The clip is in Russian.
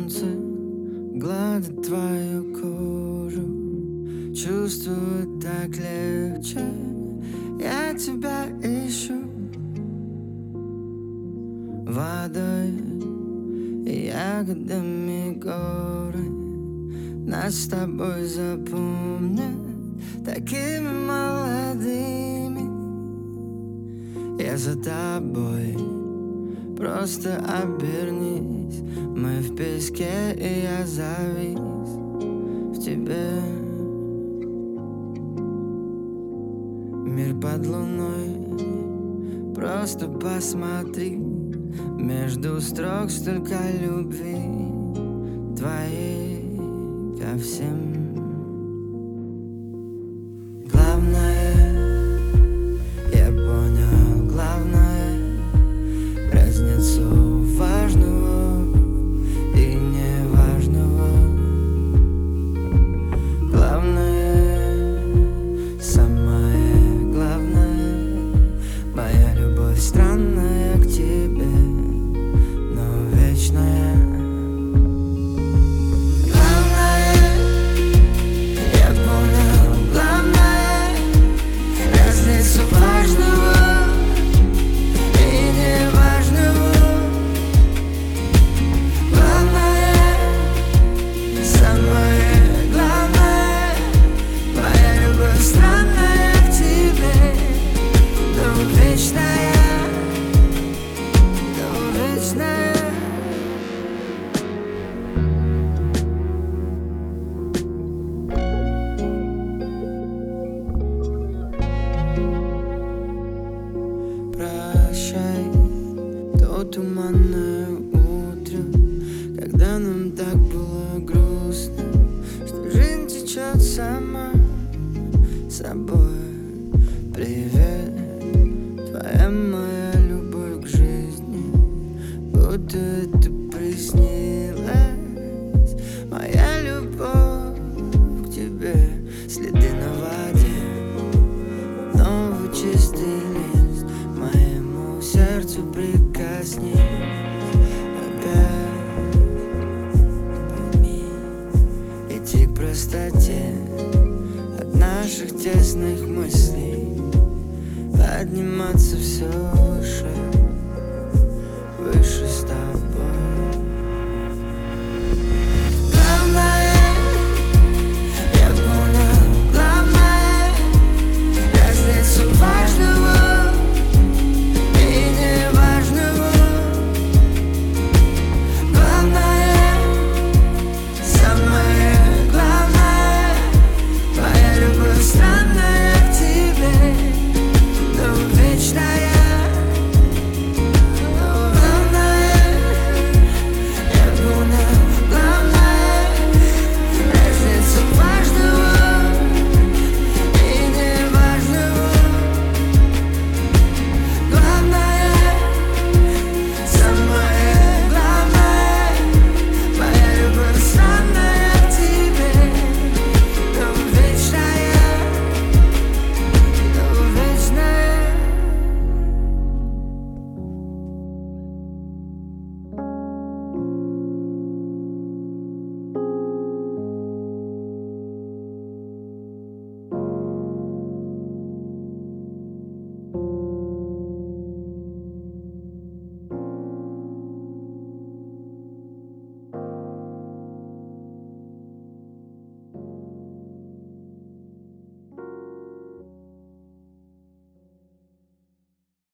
солнце гладит твою кожу, чувствую так легче. Я тебя ищу водой и ягодами горы. Нас с тобой запомнят такими молодыми. Я за тобой, просто обернись. Мы в песке, и я завис в тебе. Мир под луной, просто посмотри. Между строк столько любви твоей ко всем. Главное, я понял, главное, разницу важного и неважного. Главное, самое главное, моя любовь странная к тебе, но вечная. Прощай, то туманное утро, когда нам так было грустно, что жизнь течет сама собой. Привет, твоя моя любовь к жизни, будто это приснилось. Моя любовь к тебе, следы на воде, новый чистый лист. Моему сердцу прикоснись опять. Пойми, идти к простоте от наших тесных мыслей, подниматься все выше, выше стал.